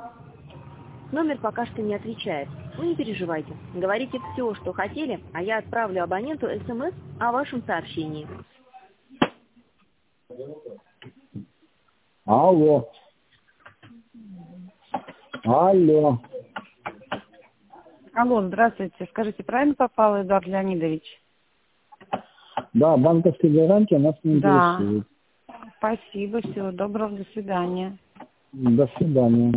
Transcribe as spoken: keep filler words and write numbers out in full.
Номер пока что не отвечает. Вы не переживайте. Говорите все, что хотели, а я отправлю абоненту смс о вашем сообщении. Алло. Алло. Алло, здравствуйте. Скажите, правильно попал Эдуард Леонидович? Да, банковские гарантии нас не Да. интересуют. Спасибо, всего доброго, до свидания. До свидания.